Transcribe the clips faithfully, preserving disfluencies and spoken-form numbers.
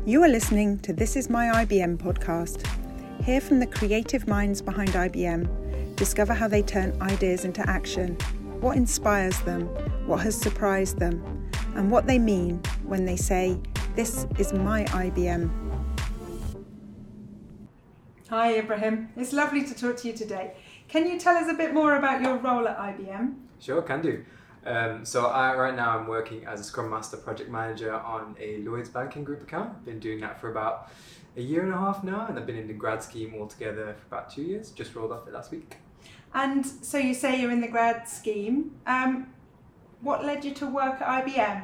You are listening to This Is My I B M podcast. Hear from the creative minds behind I B M. Discover how they turn ideas into action, what inspires them, what has surprised them, and what they mean when they say, "This is my I B M." Hi Ibrahim, it's lovely to talk to you today. Can you tell us a bit more about your role at I B M? Sure, can do. Um, so I, right now I'm working as a Scrum Master Project Manager on a Lloyds Banking Group account. I've been doing that for about a year and a half now, and I've been in the grad scheme altogether for about two years, just rolled off it last week. And so you say you're in the grad scheme. Um, what led you to work at I B M?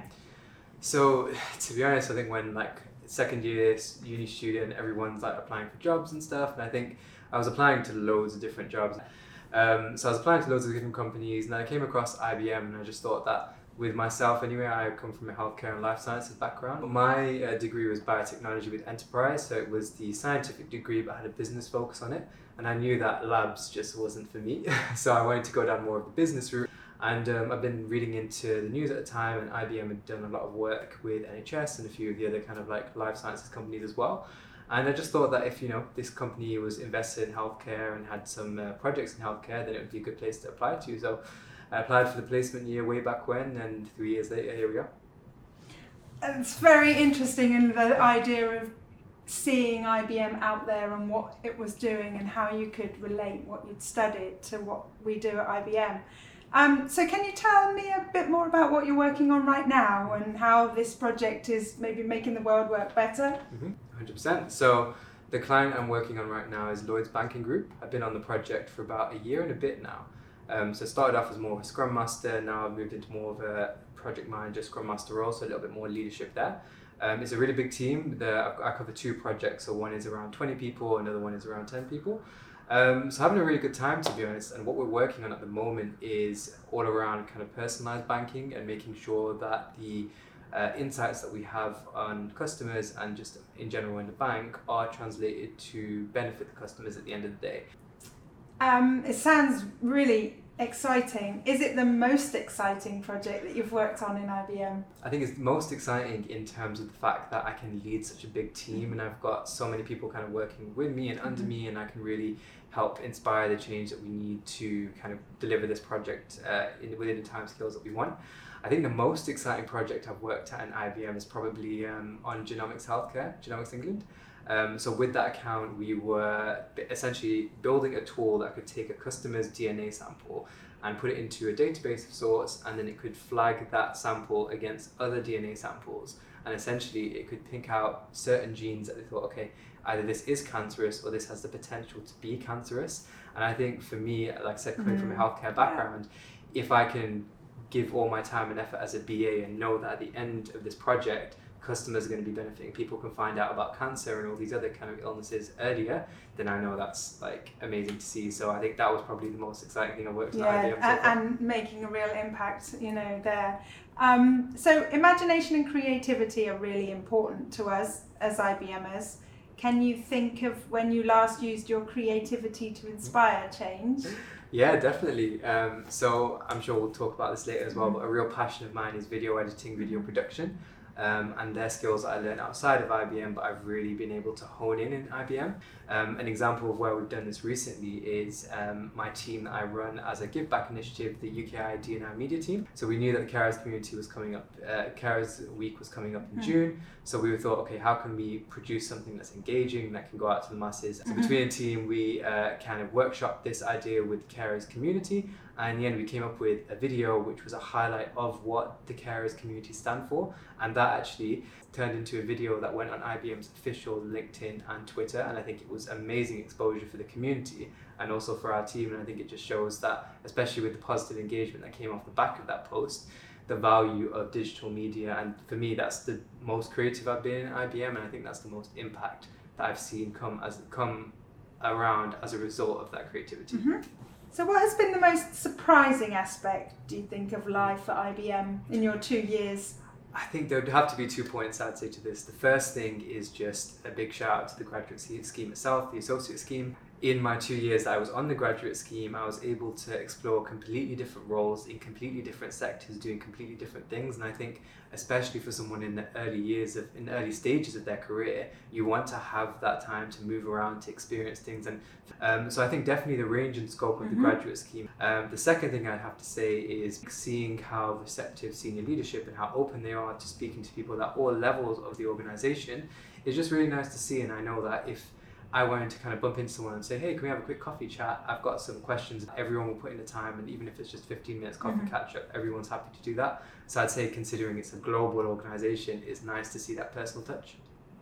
So to be honest, I think when like second year uni student, everyone's like applying for jobs and stuff, and I think I was applying to loads of different jobs. Um, so I was applying to loads of different companies, and then I came across I B M, and I just thought that with myself anyway, I come from a healthcare and life sciences background. My uh, degree was biotechnology with enterprise, so it was the scientific degree but had a business focus on it, and I knew that labs just wasn't for me. So I wanted to go down more of the business route, and um, I've been reading into the news at the time, and I B M had done a lot of work with N H S and a few of the other kind of like life sciences companies as well. And I just thought that if, you know, this company was invested in healthcare and had some uh, projects in healthcare, then it would be a good place to apply to. So I applied for the placement year way back when, and three years later, here we are. It's very interesting in the idea of seeing I B M out there and what it was doing and how you could relate what you'd studied to what we do at I B M. Um, so can you tell me a bit more about what you're working on right now and how this project is maybe making the world work better? Mm-hmm. one hundred percent. So the client I'm working on right now is Lloyds Banking Group. I've been on the project for about a year and a bit now. Um, so I started off as more of a Scrum Master, now I've moved into more of a Project Manager, Scrum Master role, so a little bit more leadership there. Um, it's a really big team. The, I cover two projects, so one is around twenty people, another one is around ten people. Um, so having a really good time, to be honest, and what we're working on at the moment is all around kind of personalized banking and making sure that the uh, insights that we have on customers and just in general in the bank are translated to benefit the customers at the end of the day. Um, it sounds really exciting. Is it the most exciting project that you've worked on in I B M? I think it's most exciting in terms of the fact that I can lead such a big team, and I've got so many people kind of working with me and under mm-hmm. me, and I can really help inspire the change that we need to kind of deliver this project uh, in, within the timescales that we want. I think the most exciting project I've worked at in I B M is probably um, on Genomics Healthcare, Genomics England. Um, so with that account, we were essentially building a tool that could take a customer's D N A sample and put it into a database of sorts, and then it could flag that sample against other D N A samples. And essentially it could pick out certain genes that they thought, okay, either this is cancerous or this has the potential to be cancerous. And I think for me, like I said, coming mm-hmm. from a healthcare background, if I can give all my time and effort as a B A and know that at the end of this project, customers are going to be benefiting, people can find out about cancer and all these other kind of illnesses earlier, then I know that's like amazing to see. So I think that was probably the most exciting thing I worked on. Yeah, at I B M so and, and making a real impact, you know, there. Um, so imagination and creativity are really important to us as I B Mers. Can you think of when you last used your creativity to inspire change? Yeah, definitely. Um, so I'm sure we'll talk about this later as well, but a real passion of mine is video editing, video production. Um, and they're skills that I learned outside of I B M, but I've really been able to hone in in I B M. Um, an example of where we've done this recently is um, my team that I run as a give back initiative, the U K I D and I media team. So we knew that the Carers community was coming up, uh, Carers Week was coming up in mm. June. So we thought, okay, how can we produce something that's engaging, that can go out to the masses? So mm-hmm. between the team, we uh, kind of workshopped this idea with the Carers community. And in the end, we came up with a video which was a highlight of what the Carers community stand for. And that actually turned into a video that went on I B M's official LinkedIn and Twitter. And I think it was amazing exposure for the community and also for our team. And I think it just shows that, especially with the positive engagement that came off the back of that post, the value of digital media. And for me, that's the most creative I've been in I B M. And I think that's the most impact that I've seen come as come around as a result of that creativity. Mm-hmm. So what has been the most surprising aspect, do you think, of life at I B M in your two years? I think there would have to be two points I'd say to this. The first thing is just a big shout out to the graduate scheme itself, the associate scheme. in my two years that I was on the graduate scheme, I was able to explore completely different roles in completely different sectors, doing completely different things. And I think, especially for someone in the early years of, in the early stages of their career, you want to have that time to move around, to experience things. And um, so I think definitely the range and scope of Mm-hmm. the graduate scheme. Um, the second thing I'd have to say is seeing how receptive senior leadership and how open they are to speaking to people at all levels of the organization is just really nice to see. And I know that if I wanted to kind of bump into someone and say, hey, can we have a quick coffee chat? I've got some questions. Everyone will put in the time, and even if it's just fifteen minutes coffee Mm-hmm. catch up, everyone's happy to do that. So I'd say, considering it's a global organization, it's nice to see that personal touch.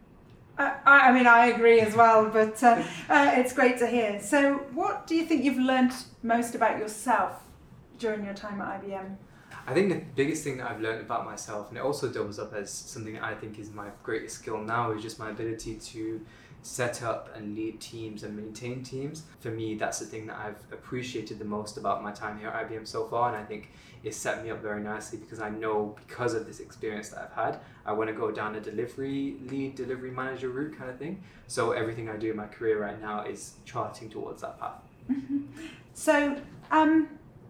I, I mean, I agree as well, but uh, uh, it's great to hear. So what do you think you've learned most about yourself during your time at I B M? I think the biggest thing that I've learned about myself, and it also doubles up as something that I think is my greatest skill now, is just my ability to set up and lead teams and maintain teams. For me, that's the thing that I've appreciated the most about my time here at I B M so far, and I think it's set me up very nicely because I know, because of this experience that I've had, I want to go down a delivery lead, delivery manager route kind of thing. So everything I do in my career right now is charting towards that path. Mm-hmm. So, um,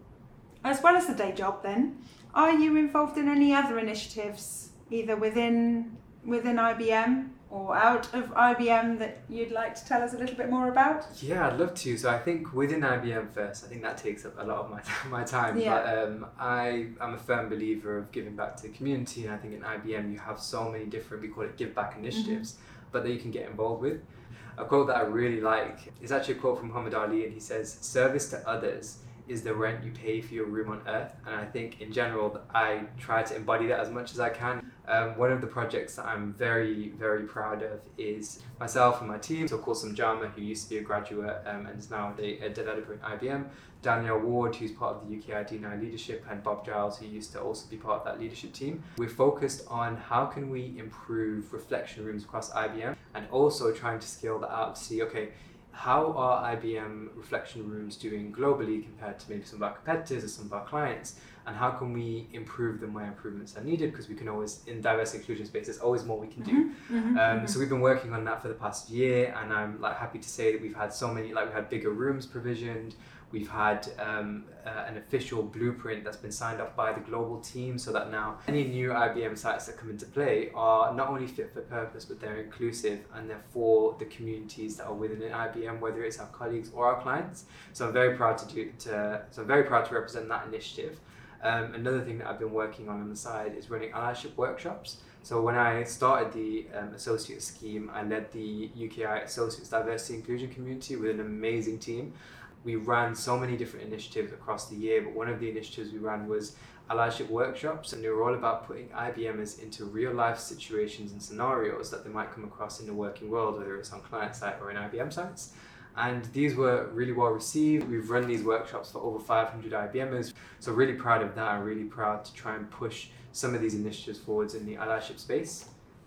as well as the day job then, are you involved in any other initiatives, either within within I B M or out of I B M, that you'd like to tell us a little bit more about? Yeah, I'd love to. So I think within I B M first, I think that takes up a lot of my my time. Yeah. But um, I am a firm believer of giving back to the community, and I think in I B M you have so many different, we call it give back initiatives, mm-hmm. but that you can get involved with. A quote that I really like is actually a quote from Muhammad Ali, and he says, "Service to others is the rent you pay for your room on earth." And I think in general, I try to embody that as much as I can. Um, one of the projects that I'm very, very proud of is myself and my team. So Kulsum Jama, who used to be a graduate um, and is now a, a developer in I B M, Danielle Ward, who's part of the U K I D nine leadership, and Bob Giles, who used to also be part of that leadership team. We're focused on how can we improve reflection rooms across I B M, and also trying to scale that out to see, okay, how are I B M reflection rooms doing globally compared to maybe some of our competitors or some of our clients, and how can we improve them where improvements are needed, because we can always, in diverse inclusion space, there's always more we can do. Mm-hmm. Mm-hmm. Um, Mm-hmm. so we've been working on that for the past year, and I'm like happy to say that we've had so many, like we had bigger rooms provisioned, we've had um, uh, an official blueprint that's been signed off by the global team, so that now any new I B M sites that come into play are not only fit for purpose, but they're inclusive and they're for the communities that are within an I B M, whether it's our colleagues or our clients. So I'm very proud to do to, so I'm very proud to represent that initiative. Um, another thing that I've been working on on the side is running allyship workshops. So when I started the um, associate scheme, I led the U K I Associates Diversity Inclusion Community with an amazing team. We ran so many different initiatives across the year, but one of the initiatives we ran was allyship workshops, and they were all about putting I B Mers into real life situations and scenarios that they might come across in the working world, whether it's on client site or in I B M sites. And these were really well received. We've run these workshops for over five hundred I B Mers, so really proud of that. I'm really proud to try and push some of these initiatives forwards in the allyship space.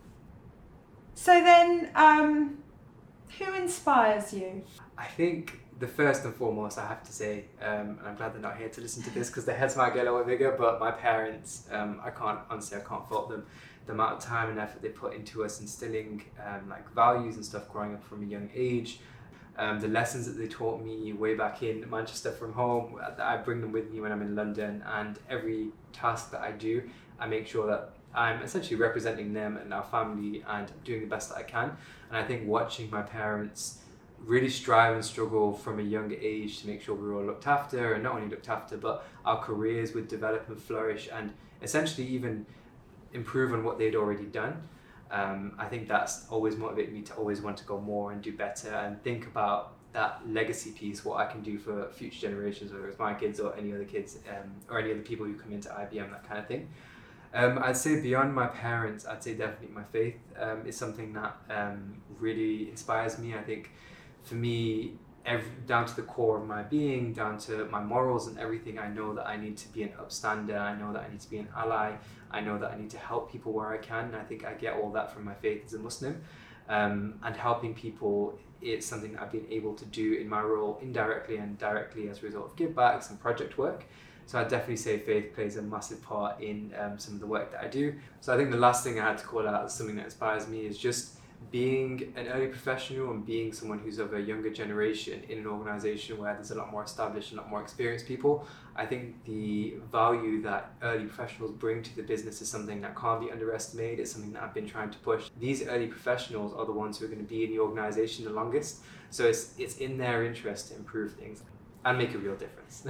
So then, um, who inspires you? I think the first and foremost, I have to say, um, and I'm glad they're not here to listen to this because their heads might get a little bigger, but my parents, um, I can't, honestly, I can't fault them. The amount of time and effort they put into us instilling um, like values and stuff growing up from a young age. Um, the lessons that they taught me way back in Manchester from home, I bring them with me when I'm in London, and every task that I do, I make sure that I'm essentially representing them and our family and doing the best that I can. And I think watching my parents really strive and struggle from a younger age to make sure we were all looked after, and not only looked after, but our careers would develop and flourish, and essentially even improve on what they'd already done. Um, I think that's always motivated me to always want to go more and do better and think about that legacy piece, what I can do for future generations, whether it's my kids or any other kids um, or any other people who come into I B M, that kind of thing. Um, I'd say beyond my parents, I'd say definitely my faith um, is something that um, really inspires me. I think for me, every, down to the core of my being, down to my morals and everything, I know that I need to be an upstander, I know that I need to be an ally, I know that I need to help people where I can, and I think I get all that from my faith as a Muslim. Um, and helping people is something that I've been able to do in my role indirectly and directly as a result of givebacks and project work. So I'd definitely say faith plays a massive part in um, some of the work that I do. So I think the last thing I had to call out as something that inspires me is just being an early professional and being someone who's of a younger generation in an organization where there's a lot more established and a lot more experienced people, I think the value that early professionals bring to the business is something that can't be underestimated. It's something that I've been trying to push. These early professionals are the ones who are going to be in the organization the longest, so it's it's in their interest to improve things and make a real difference.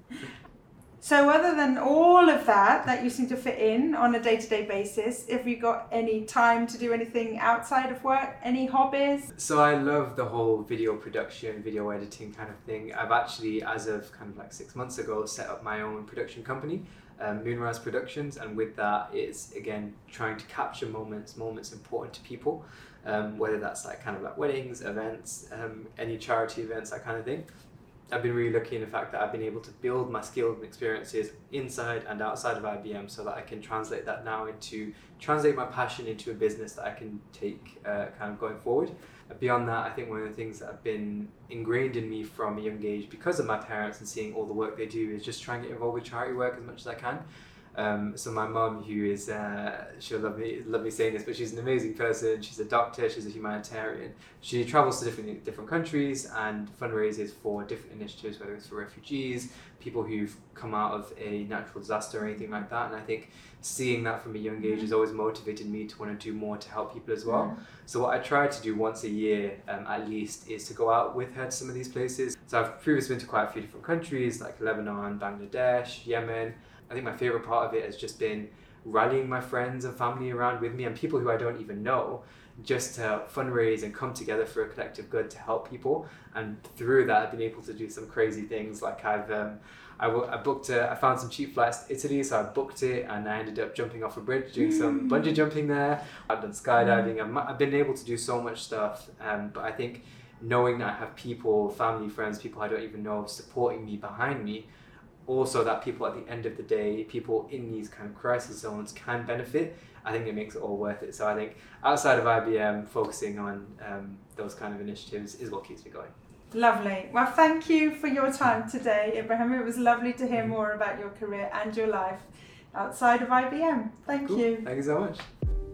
So other than all of that that you seem to fit in on a day-to-day basis, have you got any time to do anything outside of work? Any hobbies? So I love the whole video production, video editing kind of thing. I've actually, as of kind of like six months ago, set up my own production company, um, Moonrise Productions, and with that it's, again, trying to capture moments, moments important to people, um, whether that's like kind of like weddings, events, um, any charity events, that kind of thing. I've been really lucky in the fact that I've been able to build my skills and experiences inside and outside of I B M so that I can translate that now into, translate my passion into a business that I can take uh, kind of going forward. Beyond that, I think one of the things that have been ingrained in me from a young age because of my parents and seeing all the work they do is just trying to get involved with charity work as much as I can. Um, so my mum, who is, uh, she'll love me, love me saying this, but she's an amazing person. She's a doctor, she's a humanitarian. She travels to different different countries and fundraises for different initiatives, whether it's for refugees, people who've come out of a natural disaster or anything like that. And I think seeing that from a young age has always motivated me to want to do more to help people as well. So what I try to do once a year, um, at least, is to go out with her to some of these places. So I've previously been to quite a few different countries like Lebanon, Bangladesh, Yemen. I think my favourite part of it has just been rallying my friends and family around with me and people who I don't even know, just to fundraise and come together for a collective good to help people. And through that, I've been able to do some crazy things. Like I've, um, I, w- I booked, a, I found some cheap flights to Italy, so I booked it, and I ended up jumping off a bridge, doing some bungee jumping there. I've done skydiving. I've, I've been able to do so much stuff. Um, but I think knowing that I have people, family, friends, people I don't even know supporting me, behind me, also that people at the end of the day, people in these kind of crisis zones can benefit, I think it makes it all worth it. So I think outside of I B M, focusing on um, those kind of initiatives is what keeps me going. Lovely. Well, thank you for your time today, Ibrahim. It was lovely to hear more about your career and your life outside of I B M. Thank Cool. you. Thank you so much.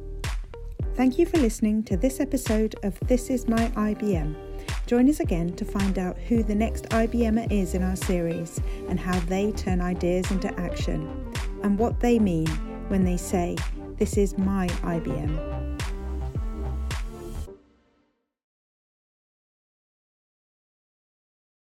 Thank you for listening to this episode of This Is My I B M. Join us again to find out who the next I B Mer is in our series and how they turn ideas into action and what they mean when they say, "This is my I B M."